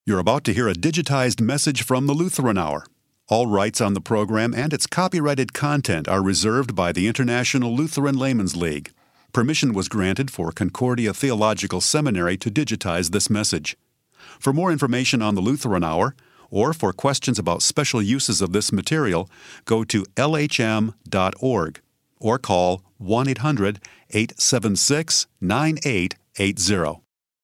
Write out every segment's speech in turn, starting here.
You're about to hear a digitized message from the Lutheran Hour. All rights on the program and its copyrighted content are reserved by the International Lutheran Laymen's League. Permission was granted for Concordia Theological Seminary to digitize this message. For more information on the Lutheran Hour, or for questions about special uses of this material, go to lhm.org or call 1-800-876-9880.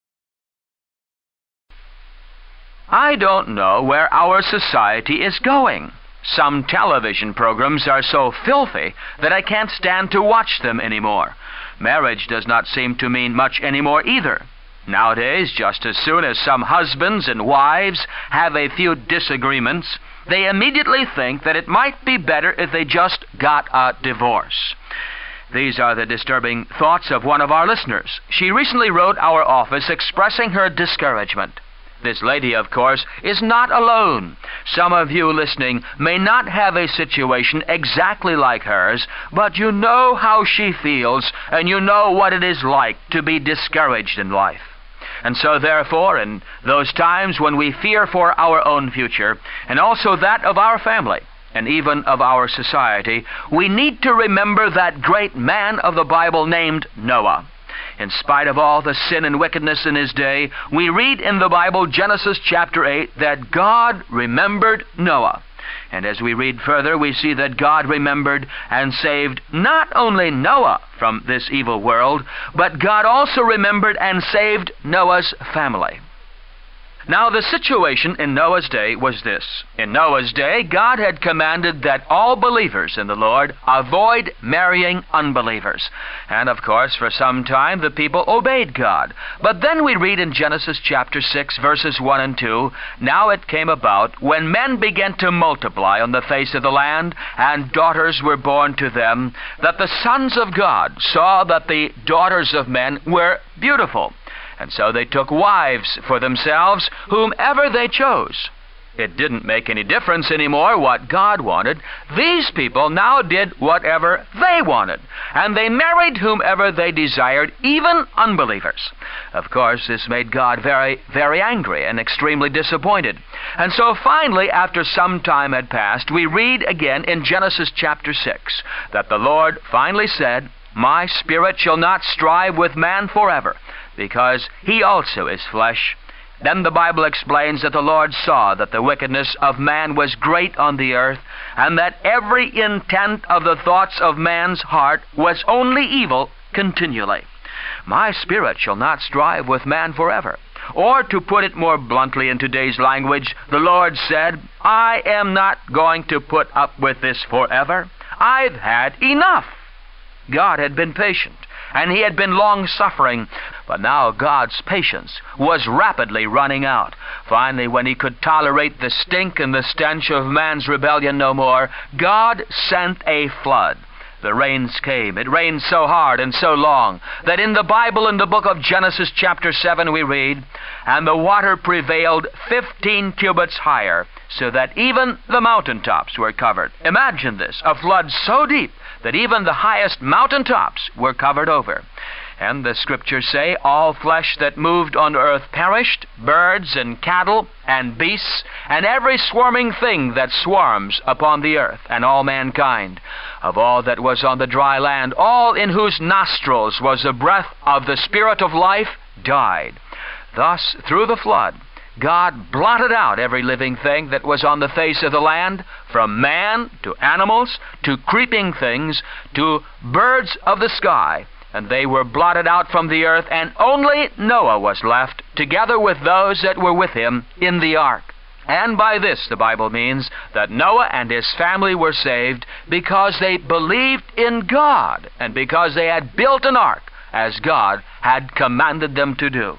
I don't know where our society is going. Some television programs are so filthy that I can't stand to watch them anymore. Marriage does not seem to mean much anymore either. Nowadays, just as soon as some husbands and wives have a few disagreements, they immediately think that it might be better if they just got a divorce. These are the disturbing thoughts of one of our listeners. She recently wrote our office expressing her discouragement. This lady, of course, is not alone. Some of you listening may not have a situation exactly like hers, but you know how she feels, and you know what it is like to be discouraged in life. And so, therefore, in those times when we fear for our own future, and also that of our family, and even of our society, we need to remember that great man of the Bible named Noah. In spite of all the sin and wickedness in his day, we read in the Bible, Genesis chapter 8, that God remembered Noah. And as we read further, we see that God remembered and saved not only Noah from this evil world, but God also remembered and saved Noah's family. Now, the situation in Noah's day was this. In Noah's day, God had commanded that all believers in the Lord avoid marrying unbelievers. And, of course, for some time, the people obeyed God. But then we read in Genesis chapter 6, verses 1 and 2, "Now it came about, when men began to multiply on the face of the land, and daughters were born to them, that the sons of God saw that the daughters of men were beautiful. And so they took wives for themselves, whomever they chose." It didn't make any difference anymore what God wanted. These people now did whatever they wanted, and they married whomever they desired, even unbelievers. Of course, this made God very, very angry and extremely disappointed. And so finally, after some time had passed, we read again in Genesis chapter 6 that the Lord finally said, "My spirit shall not strive with man forever, because he also is flesh." Then the Bible explains that the Lord saw that the wickedness of man was great on the earth, and that every intent of the thoughts of man's heart was only evil continually. My spirit shall not strive with man forever. Or, to put it more bluntly in today's language, the Lord said, "I am not going to put up with this forever. I've had enough." God had been patient, and he had been long-suffering, but now God's patience was rapidly running out. Finally, when he could tolerate the stink and the stench of man's rebellion no more, God sent a flood. The rains came. It rained so hard and so long that in the Bible, in the book of Genesis chapter 7, we read, "And the water prevailed 15 cubits higher, so that even the mountaintops were covered." Imagine this, a flood so deep that even the highest mountaintops were covered over. And the scriptures say, "All flesh that moved on earth perished, birds and cattle and beasts, and every swarming thing that swarms upon the earth, and all mankind. Of all that was on the dry land, all in whose nostrils was the breath of the Spirit of life died." Thus, through the flood, God blotted out every living thing that was on the face of the land, from man to animals to creeping things to birds of the sky. And they were blotted out from the earth, and only Noah was left, together with those that were with him in the ark. And by this, the Bible means that Noah and his family were saved because they believed in God, and because they had built an ark, as God had commanded them to do.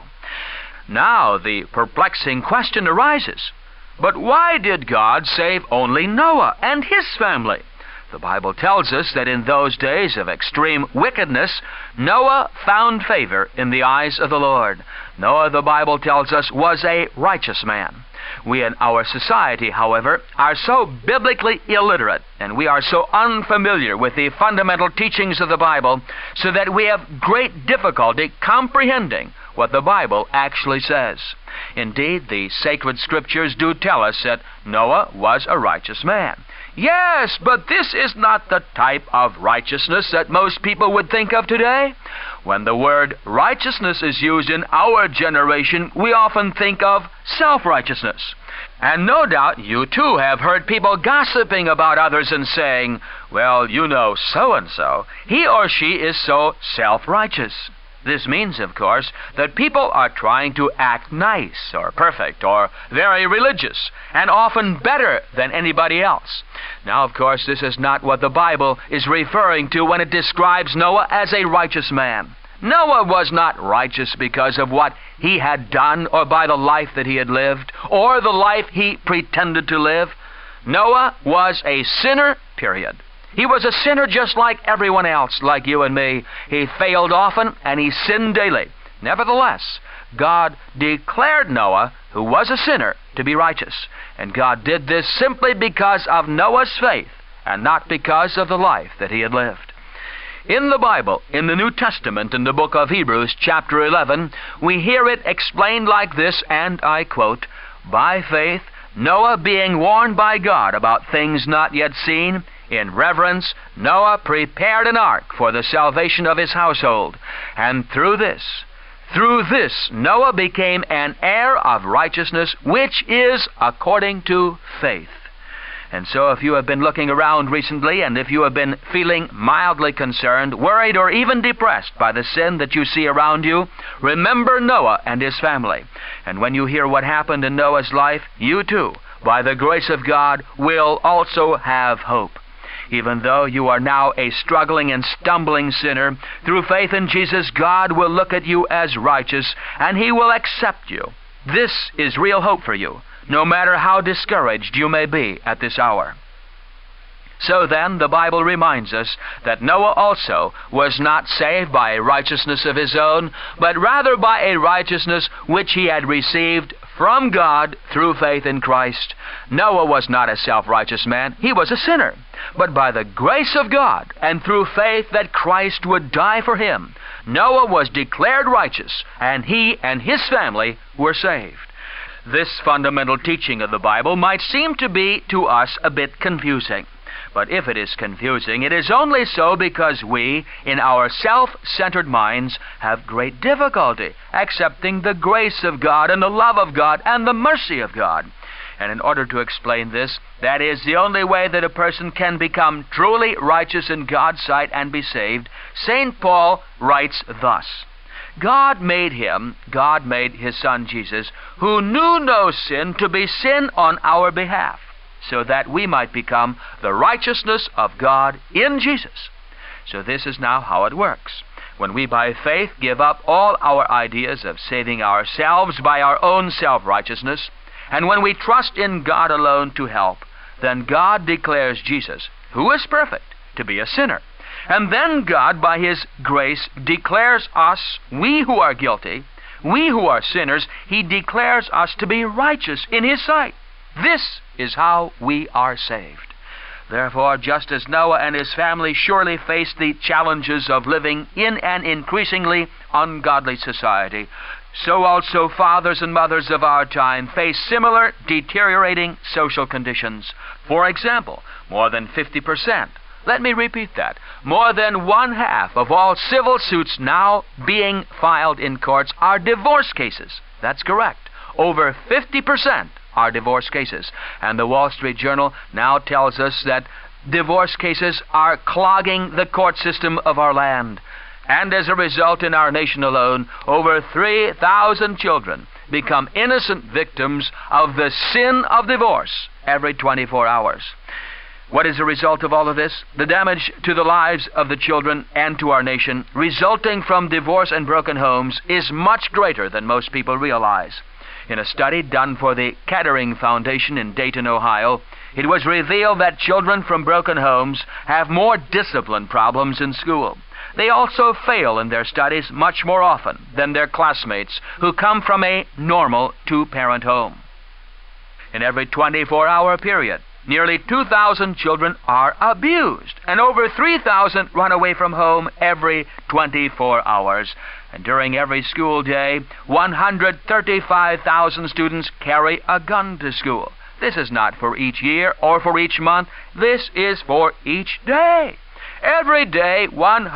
Now the perplexing question arises, but why did God save only Noah and his family? The Bible tells us that in those days of extreme wickedness, Noah found favor in the eyes of the Lord. Noah, the Bible tells us, was a righteous man. We in our society, however, are so biblically illiterate, and we are so unfamiliar with the fundamental teachings of the Bible, so that we have great difficulty comprehending what the Bible actually says. Indeed, the sacred scriptures do tell us that Noah was a righteous man. Yes, but this is not the type of righteousness that most people would think of today. When the word righteousness is used in our generation, we often think of self-righteousness. And no doubt you too have heard people gossiping about others and saying, well, you know so-and-so, he or she is so self-righteous. This means, of course, that people are trying to act nice or perfect or very religious and often better than anybody else. Now, of course, this is not what the Bible is referring to when it describes Noah as a righteous man. Noah was not righteous because of what he had done or by the life that he had lived or the life he pretended to live. Noah was a sinner, period. He was a sinner just like everyone else, like you and me. He failed often and he sinned daily. Nevertheless, God declared Noah, who was a sinner, to be righteous. And God did this simply because of Noah's faith and not because of the life that he had lived. In the Bible, in the New Testament, in the book of Hebrews, chapter 11, we hear it explained like this, and I quote, "By faith, Noah, being warned by God about things not yet seen, in reverence, Noah prepared an ark for the salvation of his household. And through this, Noah became an heir of righteousness, which is according to faith." And so if you have been looking around recently, and if you have been feeling mildly concerned, worried, or even depressed by the sin that you see around you, remember Noah and his family. And when you hear what happened in Noah's life, you too, by the grace of God, will also have hope. Even though you are now a struggling and stumbling sinner, through faith in Jesus, God will look at you as righteous, and He will accept you. This is real hope for you, no matter how discouraged you may be at this hour. So then, the Bible reminds us that Noah also was not saved by a righteousness of his own, but rather by a righteousness which he had received from God through faith in Christ. Noah was not a self-righteous man. He was a sinner. But by the grace of God and through faith that Christ would die for him, Noah was declared righteous, and he and his family were saved. This fundamental teaching of the Bible might seem to be to us a bit confusing. But if it is confusing, it is only so because we, in our self-centered minds, have great difficulty accepting the grace of God and the love of God and the mercy of God. And in order to explain this, that is the only way that a person can become truly righteous in God's sight and be saved, St. Paul writes thus: God made his Son Jesus, who knew no sin, to be sin on our behalf, so that we might become the righteousness of God in Jesus. So this is now how it works. When we by faith give up all our ideas of saving ourselves by our own self-righteousness, and when we trust in God alone to help, then God declares Jesus, who is perfect, to be a sinner. And then God, by His grace, declares us, we who are guilty, we who are sinners, He declares us to be righteous in His sight. This is how we are saved. Therefore, just as Noah and his family surely faced the challenges of living in an increasingly ungodly society, so also fathers and mothers of our time face similar deteriorating social conditions. For example, more than 50%, let me repeat that, more than one-half of all civil suits now being filed in courts are divorce cases. That's correct. Over 50% are divorce cases. And the Wall Street Journal now tells us that divorce cases are clogging the court system of our land. And as a result, in our nation alone, over 3,000 children become innocent victims of the sin of divorce every 24 hours. What is the result of all of this? The damage to the lives of the children and to our nation resulting from divorce and broken homes is much greater than most people realize. In a study done for the Kettering Foundation in Dayton, Ohio, it was revealed that children from broken homes have more discipline problems in school. They also fail in their studies much more often than their classmates who come from a normal two-parent home. In every 24-hour period, nearly 2,000 children are abused, and over 3,000 run away from home every 24 hours. And during every school day, 135,000 students carry a gun to school. This is not for each year or for each month. This is for each day. Every day,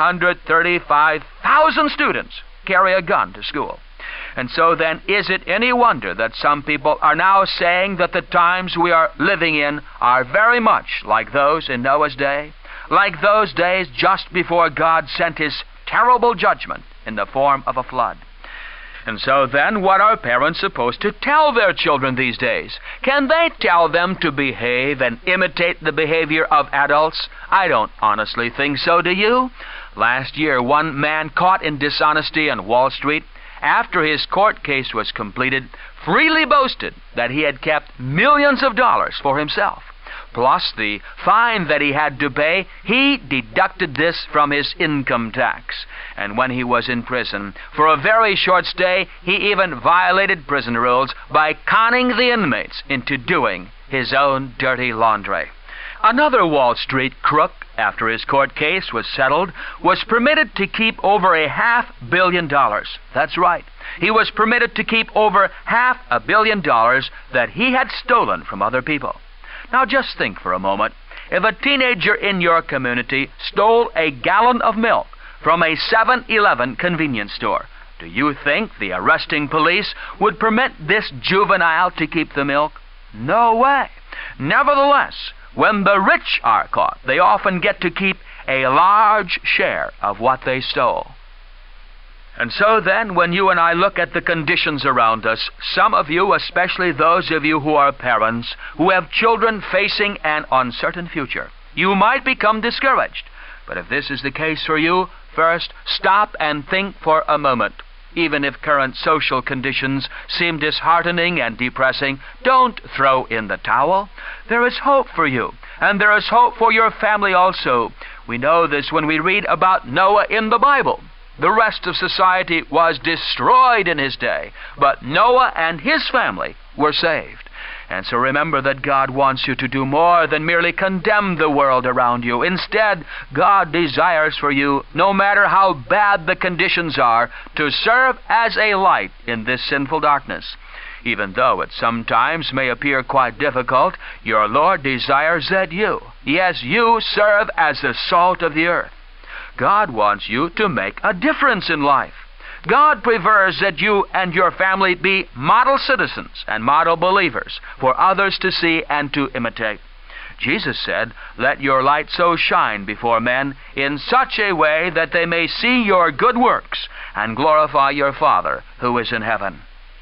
135,000 students carry a gun to school. And so then, is it any wonder that some people are now saying that the times we are living in are very much like those in Noah's day? Like those days just before God sent His terrible judgment in the form of a flood. And so then, what are parents supposed to tell their children these days? Can they tell them to behave and imitate the behavior of adults? I don't honestly think so, do you? Last year, one man caught in dishonesty on Wall Street, after his court case was completed, freely boasted that he had kept millions of dollars for himself. Plus the fine that he had to pay, he deducted this from his income tax. And when he was in prison, for a very short stay, he even violated prison rules by conning the inmates into doing his own dirty laundry. Another Wall Street crook, after his court case was settled, was permitted to keep over $500 million. That's right. He was permitted to keep over $500 million that he had stolen from other people. Now just think for a moment. If a teenager in your community stole a gallon of milk from a 7-Eleven convenience store, do you think the arresting police would permit this juvenile to keep the milk? No way. Nevertheless, when the rich are caught, they often get to keep a large share of what they stole. And so then, when you and I look at the conditions around us, some of you, especially those of you who are parents, who have children facing an uncertain future, you might become discouraged. But if this is the case for you, first, stop and think for a moment. Even if current social conditions seem disheartening and depressing, don't throw in the towel. There is hope for you, and there is hope for your family also. We know this when we read about Noah in the Bible. The rest of society was destroyed in his day, but Noah and his family were saved. And so remember that God wants you to do more than merely condemn the world around you. Instead, God desires for you, no matter how bad the conditions are, to serve as a light in this sinful darkness. Even though it sometimes may appear quite difficult, your Lord desires that you, yes, you serve as the salt of the earth. God wants you to make a difference in life. God prefers that you and your family be model citizens and model believers for others to see and to imitate. Jesus said, "Let your light so shine before men in such a way that they may see your good works and glorify your Father who is in heaven."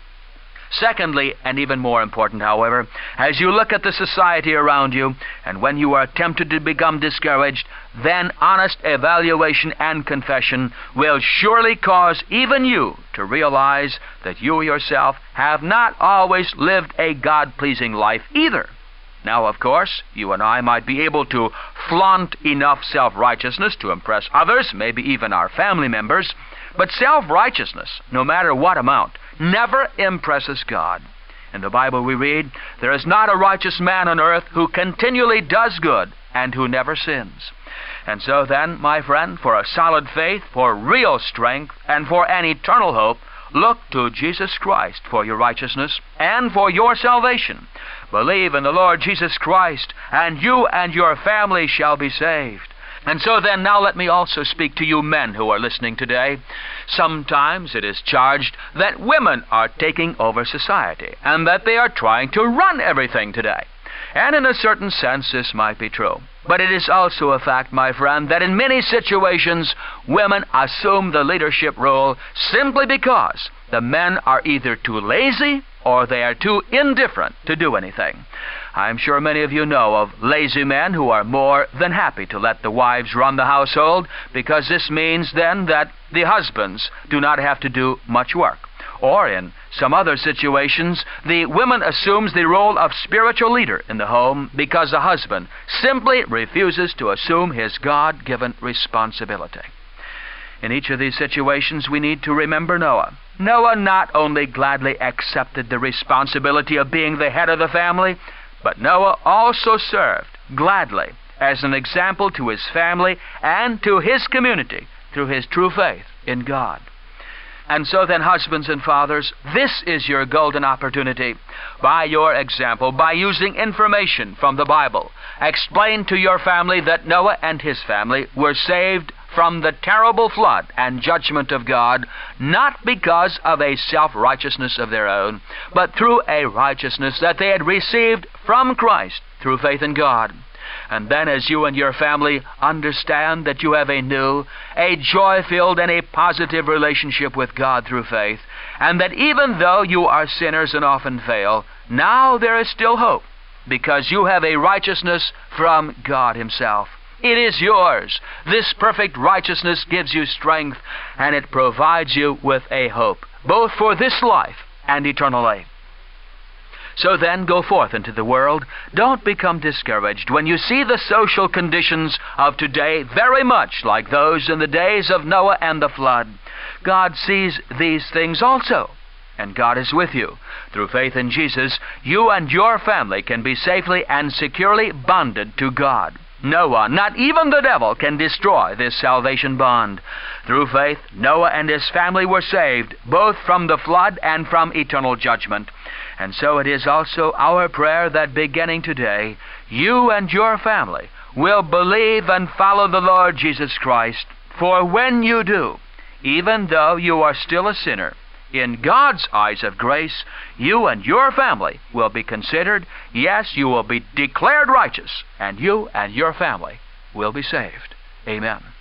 Secondly, and even more important, however, as you look at the society around you, and when you are tempted to become discouraged, then honest evaluation and confession will surely cause even you to realize that you yourself have not always lived a God-pleasing life either. Now, of course, you and I might be able to flaunt enough self-righteousness to impress others, maybe even our family members, but self-righteousness, no matter what amount, never impresses God. In the Bible we read, "There is not a righteous man on earth who continually does good and who never sins." And so then, my friend, for a solid faith, for real strength, and for an eternal hope, look to Jesus Christ for your righteousness and for your salvation. Believe in the Lord Jesus Christ, and you and your family shall be saved. And so then, now let me also speak to you men who are listening today. Sometimes it is charged that women are taking over society, and that they are trying to run everything today. And in a certain sense, this might be true. But it is also a fact, my friend, that in many situations, women assume the leadership role simply because the men are either too lazy or they are too indifferent to do anything. I'm sure many of you know of lazy men who are more than happy to let the wives run the household, because this means then that the husbands do not have to do much work. Or in some other situations, the woman assumes the role of spiritual leader in the home because the husband simply refuses to assume his God-given responsibility. In each of these situations, we need to remember Noah. Noah not only gladly accepted the responsibility of being the head of the family, but Noah also served gladly as an example to his family and to his community through his true faith in God. And so then, husbands and fathers, this is your golden opportunity. By your example, by using information from the Bible, explain to your family that Noah and his family were saved from the terrible flood and judgment of God, not because of a self-righteousness of their own, but through a righteousness that they had received from Christ through faith in God. And then as you and your family understand that you have a new, a joy-filled, and a positive relationship with God through faith, and that even though you are sinners and often fail, now there is still hope, because you have a righteousness from God Himself. It is yours. This perfect righteousness gives you strength, and it provides you with a hope, both for this life and eternally. So then, go forth into the world. Don't become discouraged when you see the social conditions of today very much like those in the days of Noah and the flood. God sees these things also, and God is with you. Through faith in Jesus, you and your family can be safely and securely bonded to God. No one, not even the devil, can destroy this salvation bond. Through faith, Noah and his family were saved, both from the flood and from eternal judgment. And so it is also our prayer that beginning today, you and your family will believe and follow the Lord Jesus Christ. For when you do, even though you are still a sinner, in God's eyes of grace, you and your family will be considered, yes, you will be declared righteous, and you and your family will be saved. Amen.